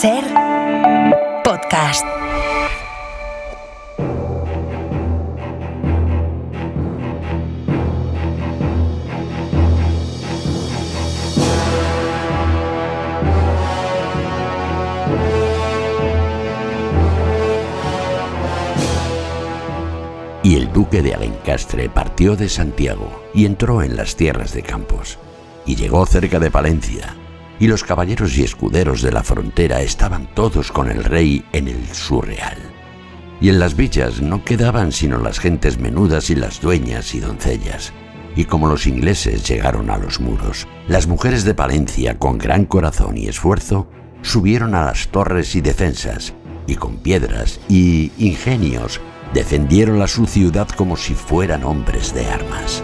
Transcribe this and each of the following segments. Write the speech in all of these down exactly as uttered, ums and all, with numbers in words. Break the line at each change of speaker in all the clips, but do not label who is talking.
Ser podcast.
Y el duque de Alencastre partió de Santiago y entró en las tierras de Campos, y llegó cerca de Palencia, y los caballeros y escuderos de la frontera estaban todos con el rey en el su real. Y en las villas no quedaban sino las gentes menudas y las dueñas y doncellas. Y como los ingleses llegaron a los muros, las mujeres de Palencia, con gran corazón y esfuerzo, subieron a las torres y defensas, y con piedras y ingenios defendieron a su ciudad como si fueran hombres de armas.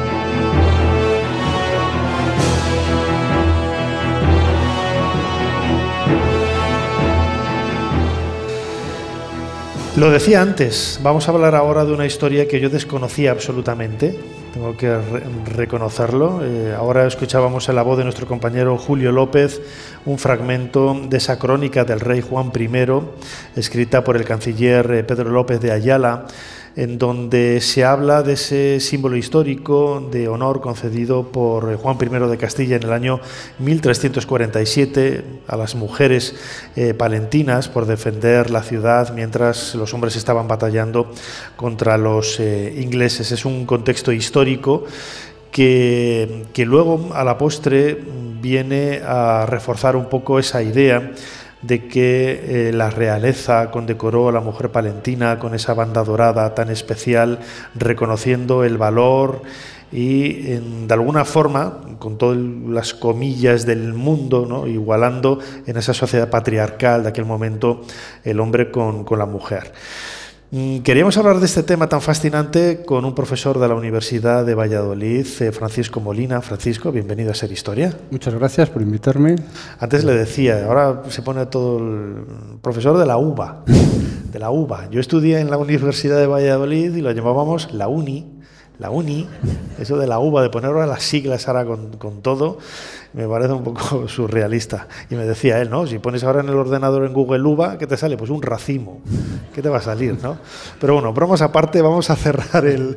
Lo decía antes, vamos a hablar ahora de una historia que yo desconocía absolutamente, tengo que re- reconocerlo. Eh, ahora escuchábamos en la voz de nuestro compañero Julio López un fragmento de esa crónica del rey Juan primero, escrita por el canciller eh, Pedro López de Ayala, en donde se habla de ese símbolo histórico de honor concedido por Juan primero de Castilla en el año mil trescientos cuarenta y siete a las mujeres eh, palentinas por defender la ciudad mientras los hombres estaban batallando contra los eh, ingleses. Es un contexto histórico que, que luego a la postre viene a reforzar un poco esa idea de que eh, la realeza condecoró a la mujer palentina con esa banda dorada tan especial, reconociendo el valor y en, de alguna forma, con todas las comillas del mundo, ¿no?, igualando en esa sociedad patriarcal de aquel momento el hombre con, con la mujer. Queríamos hablar de este tema tan fascinante con un profesor de la Universidad de Valladolid, Francisco Molina. Francisco, bienvenido a Ser Historia.
Muchas gracias por invitarme.
Antes le decía, ahora se pone todo el profesor de la U B A, de la U B A. Yo estudié en la Universidad de Valladolid y lo llamábamos la Uni, la Uni, eso de la U B A, de poner ahora las siglas ahora con, con todo, me parece un poco surrealista. Y me decía él, ¿no? Si pones ahora en el ordenador en Google U B A, ¿qué te sale? Pues un racimo. ¿Qué te va a salir, no? Pero bueno, bromas aparte, vamos a cerrar el,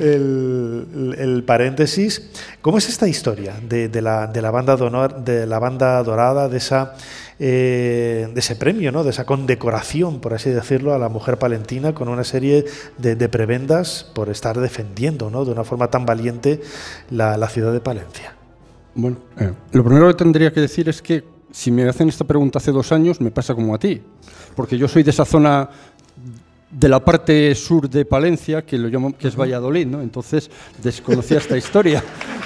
el, el paréntesis. ¿Cómo es esta historia de, de, la, de, la banda de, honor, de la banda dorada, de esa... Eh, de ese premio, ¿no?, de esa condecoración, por así decirlo, a la mujer palentina con una serie de, de prebendas por estar defendiendo, ¿no?, de una forma tan valiente la, la ciudad de Palencia?
Bueno, eh, lo primero que tendría que decir es que si me hacen esta pregunta hace dos años me pasa como a ti, porque yo soy de esa zona de la parte sur de Palencia, que lo llamo, que es Valladolid, ¿no? Entonces desconocía esta historia.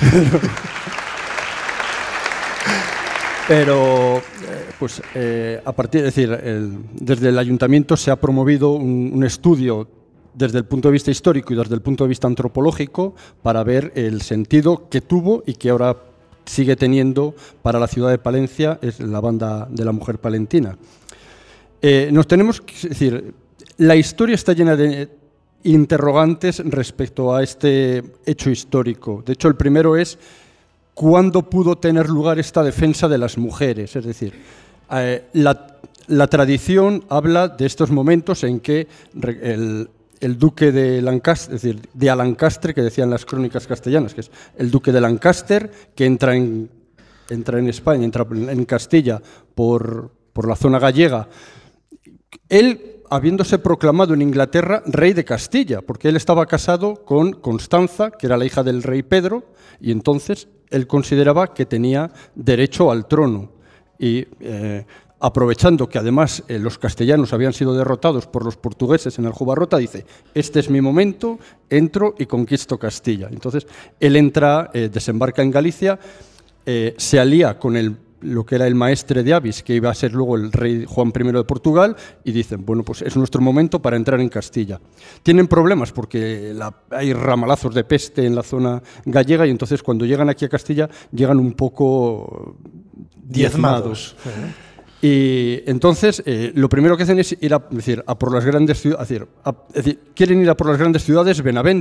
Pero, pues, eh, a partir, es decir, el, desde el ayuntamiento se ha promovido un, un estudio desde el punto de vista histórico y desde el punto de vista antropológico para ver el sentido que tuvo y que ahora sigue teniendo para la ciudad de Palencia, es la banda de la mujer palentina. Eh, nos tenemos que es decir, la historia está llena de interrogantes respecto a este hecho histórico. De hecho, el primero es ¿cuándo pudo tener lugar esta defensa de las mujeres? Es decir, eh, la, la tradición habla de estos momentos en que el, el duque de Lancaster, es decir, de Alencastre, que decían las crónicas castellanas, que es el duque de Lancaster, que entra en, entra en España, entra en Castilla por, por la zona gallega, él habiéndose proclamado en Inglaterra rey de Castilla, porque él estaba casado con Constanza, que era la hija del rey Pedro, y entonces él consideraba que tenía derecho al trono. Y eh, aprovechando que además eh, los castellanos habían sido derrotados por los portugueses en el Jubarrota, dice, este es mi momento, entro y conquisto Castilla. Entonces él entra, eh, desembarca en Galicia, eh, se alía con el lo que era el maestre de Avis, que iba a ser luego el rey Juan primero de Portugal, y dicen, bueno, pues es nuestro momento para entrar en Castilla. Tienen problemas porque la, hay ramalazos de peste en la zona gallega, y entonces cuando llegan aquí a Castilla llegan un poco diezmados. diezmados. Y entonces eh, lo primero que hacen es ir a, es decir, a por las grandes ciudades, es decir, a, es decir, quieren ir a por las grandes ciudades, Benavente,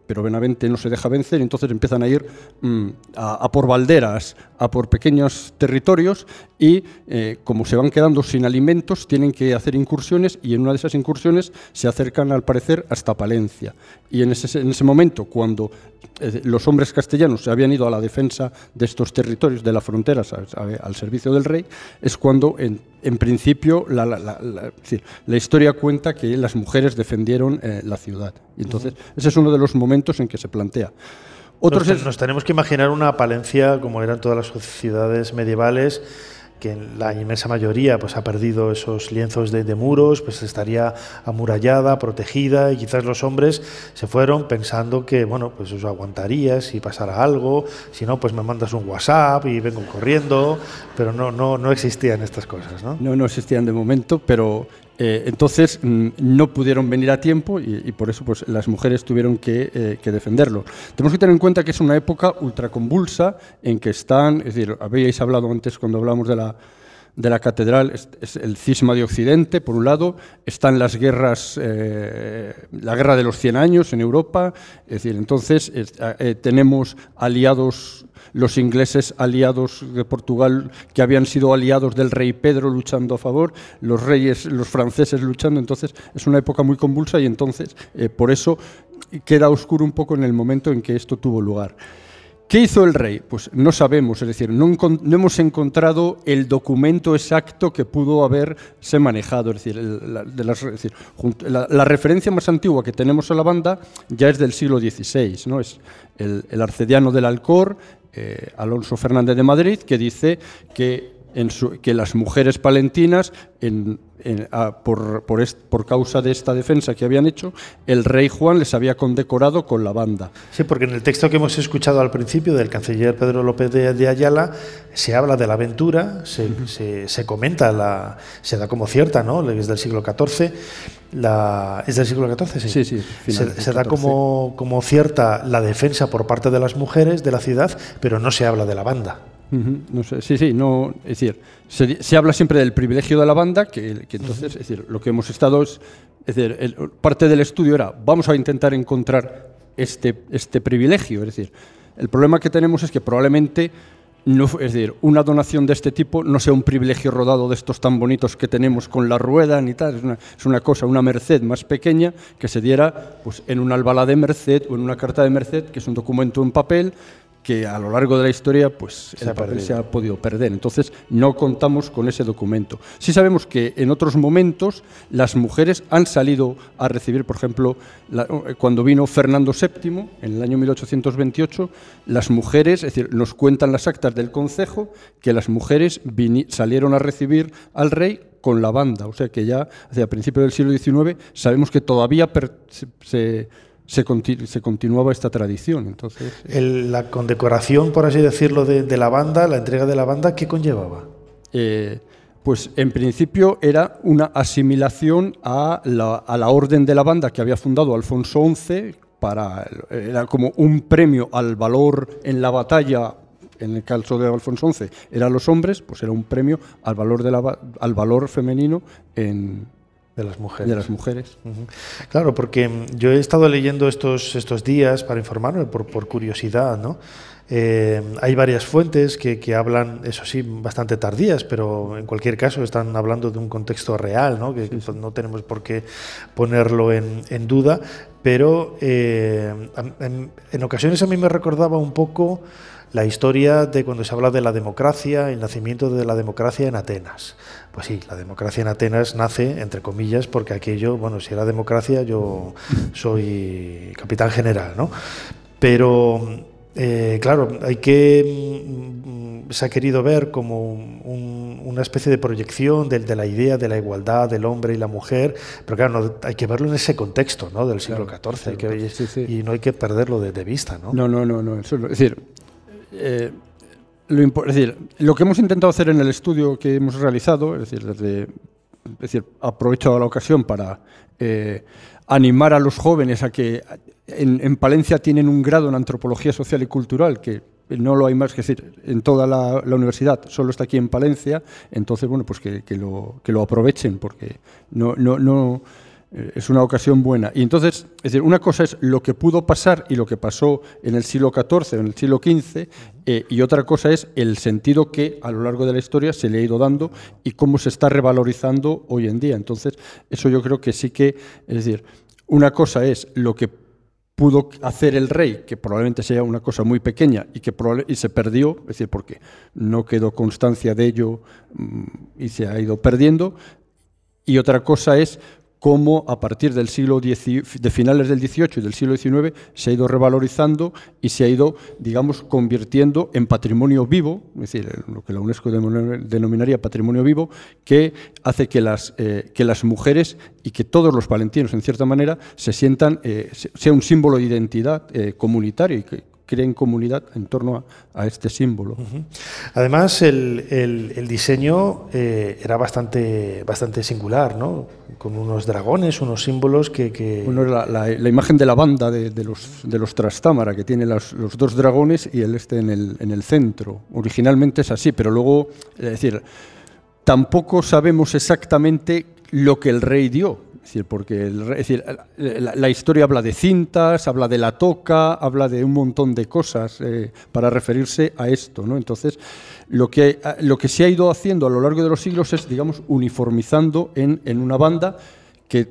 pero Benavente no se deja vencer y entonces empiezan a ir mmm, a, a por balderas, a por pequeños territorios y eh, como se van quedando sin alimentos tienen que hacer incursiones y en una de esas incursiones se acercan al parecer hasta Palencia. Y en ese, en ese momento, cuando eh, los hombres castellanos se habían ido a la defensa de estos territorios, de las fronteras, a, a, al servicio del rey, es cuando en, en principio la, la, la, la, es decir, la historia cuenta que las mujeres defendieron eh, la ciudad. Y entonces, uh-huh. ese es uno de los momentos en que se plantea.
Otros nos, es... nos tenemos que imaginar una Palencia como eran todas las sociedades medievales, que en la inmensa mayoría pues ha perdido esos lienzos de, de muros, pues estaría amurallada, protegida, y quizás los hombres se fueron pensando que, bueno, pues eso aguantaría si pasara algo, si no, pues me mandas un WhatsApp y vengo corriendo, pero no, no, no existían estas cosas, ¿no?
No, no existían de momento, pero eh, entonces mm, no pudieron venir a tiempo y, y por eso pues las mujeres tuvieron que, eh, que defenderlo. Tenemos que tener en cuenta que es una época ultraconvulsa en que están, es decir, habíais hablado antes cuando hablamos de la de la catedral, es, es el cisma de Occidente, por un lado, están las guerras, eh, la guerra de los cien años en Europa, es decir, entonces es, eh, tenemos aliados, los ingleses aliados de Portugal, que habían sido aliados del rey Pedro luchando a favor, los reyes, los franceses luchando, entonces es una época muy convulsa y entonces eh, por eso queda oscuro un poco en el momento en que esto tuvo lugar. ¿Qué hizo el rey? Pues no sabemos, es decir, no, no hemos encontrado el documento exacto que pudo haberse manejado. Es decir, el, la, de las, es decir la, la referencia más antigua que tenemos a la banda ya es del siglo dieciséis, ¿no? Es el, el arcediano del Alcor, eh, Alonso Fernández de Madrid, que dice que, en su, que las mujeres palentinas, en, en, a, por, por, est, por causa de esta defensa que habían hecho, el rey Juan les había condecorado con la banda.
Sí, porque en el texto que hemos escuchado al principio del canciller Pedro López de, de Ayala se habla de la aventura, se, uh-huh. se, se comenta, la, se da como cierta, ¿no? Es del siglo catorce. La, ¿Es del siglo catorce? Sí,
sí. sí
se, se da como, como cierta la defensa por parte de las mujeres de la ciudad, pero no se habla de la banda.
Uh-huh. No sé, sí, sí, no, es decir, se, se habla siempre del privilegio de la banda, que, que entonces, uh-huh. es decir, lo que hemos estado es, es decir, el, parte del estudio era, vamos a intentar encontrar este, este privilegio, es decir, el problema que tenemos es que probablemente, no, es decir, una donación de este tipo no sea un privilegio rodado de estos tan bonitos que tenemos con la rueda ni tal, es una, es una cosa, una merced más pequeña que se diera pues, en un albalá de merced o en una carta de merced, que es un documento en papel, que a lo largo de la historia pues, el papel se ha podido perder. Entonces, no contamos con ese documento. Sí sabemos que en otros momentos las mujeres han salido a recibir, por ejemplo, la, cuando vino Fernando séptimo, en el año mil ochocientos veintiocho, las mujeres, es decir, nos cuentan las actas del concejo, que las mujeres vini, salieron a recibir al rey con la banda. O sea que ya, hacia principios del siglo diecinueve, sabemos que todavía per, se... se Se, continu, se continuaba esta tradición. Entonces,
El, la condecoración, por así decirlo, de, de la banda, la entrega de la banda, ¿qué conllevaba?
Eh, pues en principio era una asimilación a la, a la orden de la banda que había fundado Alfonso once, para, era como un premio al valor en la batalla. En el caso de Alfonso once eran los hombres, pues era un premio al valor, de la, al valor femenino en
De las mujeres.
De las mujeres.
Uh-huh. Claro, porque yo he estado leyendo estos, estos días para informarme, por, por curiosidad, ¿no? Eh, hay varias fuentes que, que hablan, eso sí, bastante tardías, pero en cualquier caso están hablando de un contexto real, ¿no? Que, sí, sí. no tenemos por qué ponerlo en, en duda, pero eh, en, en ocasiones a mí me recordaba un poco la historia de cuando se habla de la democracia, el nacimiento de la democracia en Atenas. Pues sí, la democracia en Atenas nace, entre comillas, porque aquello, bueno, si era democracia, yo soy capitán general, ¿no? Pero, eh, claro, hay que, se ha querido ver como un, una especie de proyección de, de la idea de la igualdad del hombre y la mujer, pero claro, no, hay que verlo en ese contexto, ¿no? Del siglo catorce, hay que, sí, sí. y no hay que perderlo de, de vista, ¿no?
No, no, no, no, eso, es decir... Eh, lo, es decir, lo que hemos intentado hacer en el estudio que hemos realizado, es decir, desde, es decir aprovecho la ocasión para eh, animar a los jóvenes a que en, en Palencia tienen un grado en antropología social y cultural que no lo hay más, que decir, en toda la, la universidad, solo está aquí en Palencia, entonces, bueno, pues que, que, lo, que lo aprovechen, porque no... no, no es una ocasión buena. Y entonces, es decir, una cosa es lo que pudo pasar y lo que pasó en el siglo catorce o en el siglo quince, eh, y otra cosa es el sentido que a lo largo de la historia se le ha ido dando y cómo se está revalorizando hoy en día. Entonces, eso yo creo que sí que, es decir, una cosa es lo que pudo hacer el rey, que probablemente sea una cosa muy pequeña y que y se perdió, es decir, porque no quedó constancia de ello y se ha ido perdiendo. Y otra cosa es cómo a partir del siglo dieciocho, de finales del dieciocho y del siglo diecinueve se ha ido revalorizando y se ha ido, digamos, convirtiendo en patrimonio vivo, es decir, lo que la UNESCO denominaría patrimonio vivo, que hace que las, eh, que las mujeres y que todos los palentinos, en cierta manera, se sientan, eh, sea un símbolo de identidad eh, comunitaria y que creen comunidad en torno a, a este símbolo.
Uh-huh. Además, el, el, el diseño eh, era bastante, bastante singular, ¿no? Con unos dragones, unos símbolos que... que...
Bueno, la, la, la imagen de la banda de, de, los, de los Trastámara, que tiene los, los dos dragones y el este en el, en el centro. Originalmente es así, pero luego, es decir, tampoco sabemos exactamente lo que el rey dio. Es decir, porque el, es decir, la, la historia habla de cintas, habla de la toca, habla de un montón de cosas eh, para referirse a esto, ¿no? Entonces, lo que, lo que se ha ido haciendo a lo largo de los siglos es, digamos, uniformizando en, en una banda que,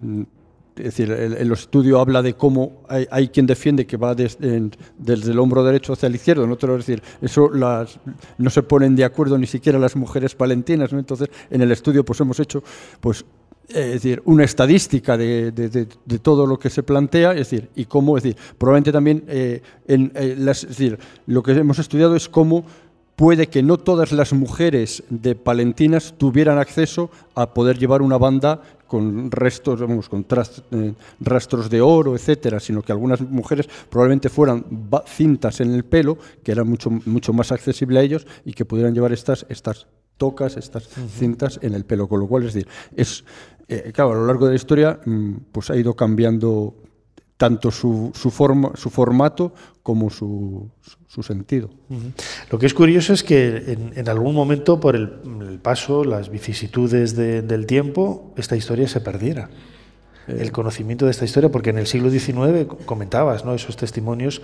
es decir, el, el estudio habla de cómo hay, hay quien defiende que va des, en, desde el hombro derecho hacia el izquierdo, en otro, es decir, eso las, no se ponen de acuerdo ni siquiera las mujeres palentinas, ¿no? Entonces, en el estudio pues hemos hecho, pues, es decir, una estadística de, de, de, de todo lo que se plantea, es decir, y cómo, es decir, probablemente también, eh, en, eh, las, es decir, lo que hemos estudiado es cómo puede que no todas las mujeres de palentinas tuvieran acceso a poder llevar una banda con restos, vamos, con tras, eh, rastros de oro, etcétera, sino que algunas mujeres probablemente fueran cintas en el pelo, que era mucho, mucho más accesible a ellos y que pudieran llevar estas, estas tocas, estas cintas en el pelo, con lo cual, es decir, es, eh, claro, a lo largo de la historia pues ha ido cambiando tanto su, su, forma, su formato como su, su, su sentido.
Uh-huh. Lo que es curioso es que en, en algún momento, por el, el paso, las vicisitudes de, del tiempo, esta historia se perdiera. Eh. El conocimiento de esta historia, porque en el siglo diecinueve comentabas, ¿no?, esos testimonios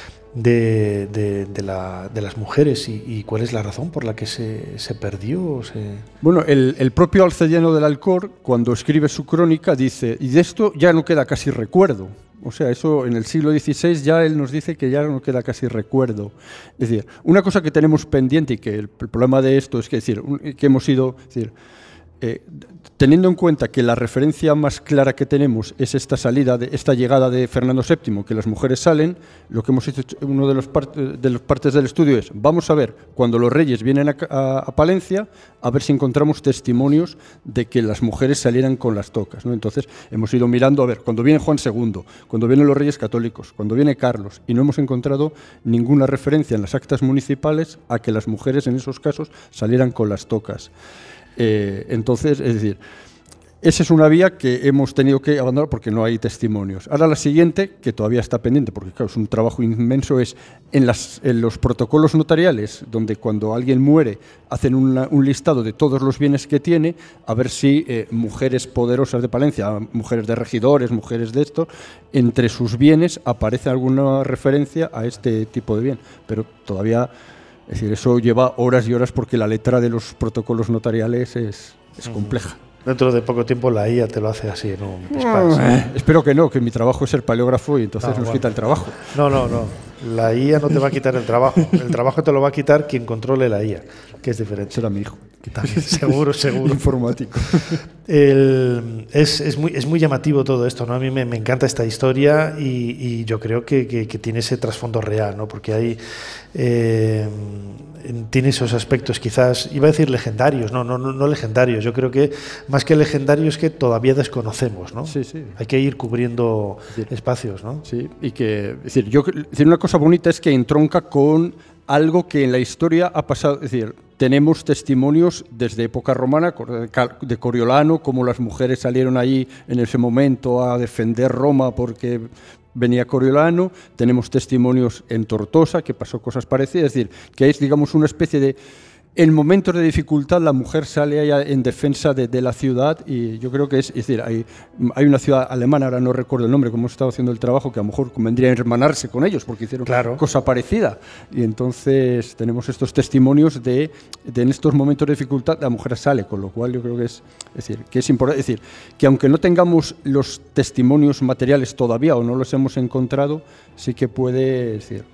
de, de, de, la, de las mujeres y, y cuál es la razón por la que se, se perdió. Se...
Bueno, el, el propio Alcediano del Alcor, cuando escribe su crónica, dice, y de esto ya no queda casi recuerdo. O sea, eso en el siglo dieciséis ya él nos dice que ya no queda casi recuerdo. Es decir, una cosa que tenemos pendiente y que el, el problema de esto es que, es decir, un, que hemos ido, es decir, eh, teniendo en cuenta que la referencia más clara que tenemos es esta salida, de, esta llegada de Fernando séptimo, que las mujeres salen, lo que hemos hecho, uno de los, part, de los partes del estudio es, vamos a ver, cuando los reyes vienen a, a, a Palencia, a ver si encontramos testimonios de que las mujeres salieran con las tocas, ¿no? Entonces, hemos ido mirando, a ver, cuando viene Juan segundo, cuando vienen los reyes católicos, cuando viene Carlos, y no hemos encontrado ninguna referencia en las actas municipales a que las mujeres en esos casos salieran con las tocas. Eh, entonces, es decir, esa es una vía que hemos tenido que abandonar porque no hay testimonios. Ahora la siguiente, que todavía está pendiente, porque claro, es un trabajo inmenso, es en, las, en los protocolos notariales, donde cuando alguien muere hacen una, un listado de todos los bienes que tiene, a ver si eh, mujeres poderosas de Palencia, mujeres de regidores, mujeres de esto, entre sus bienes aparece alguna referencia a este tipo de bien, pero todavía... Es decir, eso lleva horas y horas porque la letra de los protocolos notariales es, es compleja.
Dentro de poco tiempo la I A te lo hace así en un despacho.
Eh, espero que no, que mi trabajo es ser paleógrafo y entonces no, nos bueno. quita el trabajo.
No, no, no. La I A no te va a quitar el trabajo. El trabajo te lo va a quitar quien controle la I A, que es diferente.
Será mi hijo.
También, seguro, seguro.
Informático.
El, es, es, muy, es muy llamativo todo esto, ¿no? A mí me, me encanta esta historia y, y yo creo que, que, que tiene ese trasfondo real, ¿no? Porque hay... Eh, tiene esos aspectos quizás, iba a decir legendarios, no, no, no, no legendarios, yo creo que más que legendarios que todavía desconocemos, ¿no?
Sí, sí.
Hay que ir cubriendo sí. espacios, ¿no?
Sí, y que, es decir, yo, es decir, una cosa bonita es que entronca con algo que en la historia ha pasado, es decir, tenemos testimonios desde época romana de Coriolano, como las mujeres salieron ahí en ese momento a defender Roma porque venía Coriolano, tenemos testimonios en Tortosa, que pasó cosas parecidas, es decir, que es, digamos, una especie de en momentos de dificultad la mujer sale ahí en defensa de, de la ciudad, y yo creo que es, es decir, hay, hay una ciudad alemana, ahora no recuerdo el nombre, como hemos estado haciendo el trabajo, que a lo mejor convendría hermanarse con ellos porque hicieron
claro.
cosa parecida, y entonces tenemos estos testimonios de, de en estos momentos de dificultad la mujer sale, con lo cual yo creo que es, es decir, que es importante, es decir, que aunque no tengamos los testimonios materiales todavía o no los hemos encontrado, sí que puede, es decir,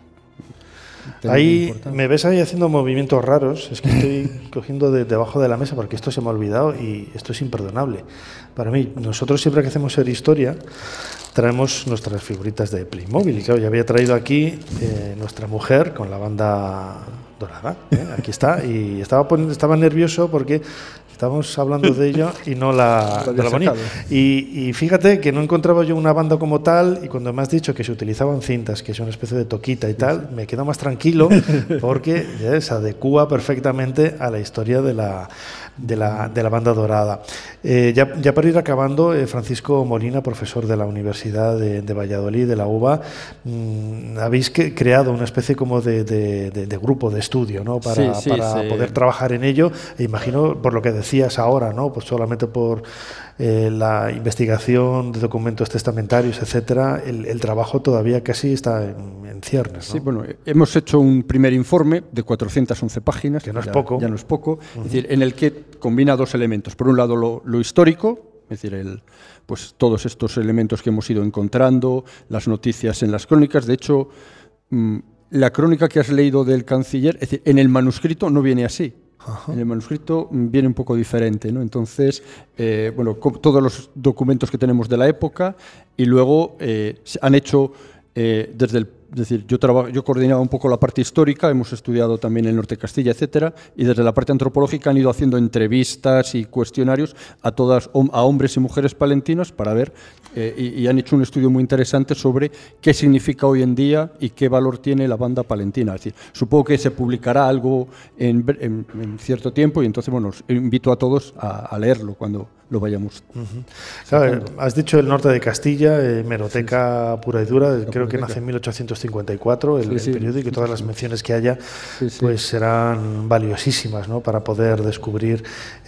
ahí me ves ahí haciendo movimientos raros, es que estoy cogiendo de, debajo de la mesa porque esto se me ha olvidado y esto es imperdonable para mí. Nosotros siempre que hacemos Ser Historia traemos nuestras figuritas de Playmobil y claro, ya había traído aquí eh, nuestra mujer con la banda dorada, ¿eh? Aquí está, y estaba, poniendo, estaba nervioso porque estábamos hablando de ello y no la, no la ponía. Y, y fíjate que no encontraba yo una banda como tal, y cuando me has dicho que se utilizaban cintas, que es una especie de toquita y tal, me quedo más tranquilo porque ya se adecúa perfectamente a la historia de la, de la, de la banda dorada. Eh, ya, ya para ir acabando, eh, Francisco Molina, profesor de la Universidad de, de Valladolid, de la U B A, mmm, habéis que, creado una especie como de, de, de, de grupo de estudio, ¿no? Para,
sí, sí,
para
sí.
poder trabajar en ello, e imagino por lo que decías ahora, ¿no? Pues solamente por eh, la investigación de documentos testamentarios, etcétera, el, el trabajo todavía casi está en, en ciernes, ¿no?
Sí, bueno, hemos hecho un primer informe de cuatrocientas once páginas,
que no es
ya,
poco,
ya no es poco,
uh-huh.
Es decir, en el que combina dos elementos. Por un lado, lo, lo histórico, es decir, el, pues todos estos elementos que hemos ido encontrando, las noticias en las crónicas. De hecho, mmm, la crónica que has leído del canciller, es decir, en el manuscrito no viene así. Ajá. En el manuscrito viene un poco diferente, ¿no? Entonces, eh, bueno, todos los documentos que tenemos de la época, y luego eh, han hecho eh, desde el Es decir, yo, trabajo, yo coordinaba un poco la parte histórica, hemos estudiado también el norte de Castilla, etcétera, y desde la parte antropológica han ido haciendo entrevistas y cuestionarios a todas a hombres y mujeres palentinos para ver, eh, y, y han hecho un estudio muy interesante sobre qué significa hoy en día y qué valor tiene la banda palentina. Es decir, supongo que se publicará algo en, en, en cierto tiempo, y entonces, bueno, os invito a todos a, a leerlo cuando lo vayamos.
Uh-huh. Claro, has dicho el norte de Castilla, eh, hemeroteca sí, sí. pura y dura, la creo que nace en mil ochocientos cincuenta y cuatro el, sí, sí. el periódico, y todas las menciones que haya sí, sí. pues serán valiosísimas, ¿no? Para poder descubrir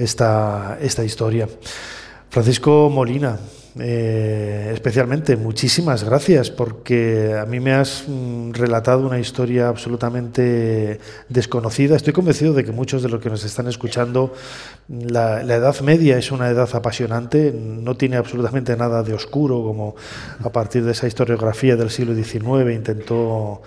esta, esta historia. Francisco Molina, eh, especialmente, muchísimas gracias, porque a mí me has mm, relatado una historia absolutamente desconocida. Estoy convencido de que muchos de los que nos están escuchando, la, la Edad Media es una edad apasionante, no tiene absolutamente nada de oscuro, como a partir de esa historiografía del siglo diecinueve intentó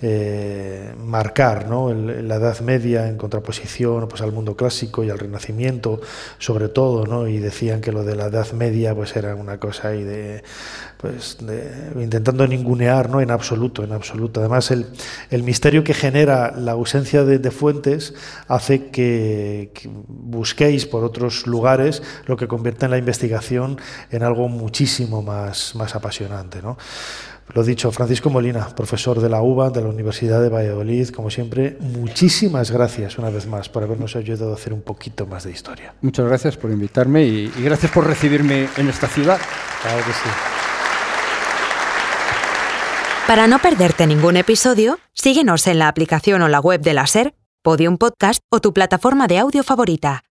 eh, marcar, ¿no? El, la Edad Media en contraposición pues, al mundo clásico y al Renacimiento, sobre todo, ¿no? Y decían que lo de la Edad Media pues era una cosa ahí de, pues, de intentando ningunear, ¿no? En absoluto, en absoluto. Además, el, el misterio que genera la ausencia de, de fuentes hace que, que busquéis por otros lugares, lo que convierte en la investigación en algo muchísimo más, más apasionante, ¿no? Lo dicho, Francisco Molina, profesor de la U B A, de la Universidad de Valladolid, como siempre, muchísimas gracias una vez más por habernos ayudado a hacer un poquito más de historia.
Muchas gracias por invitarme y, y gracias por recibirme en esta ciudad.
Claro que sí.
Para no perderte ningún episodio, síguenos en la aplicación o la web de la SER, Podium Podcast o tu plataforma de audio favorita.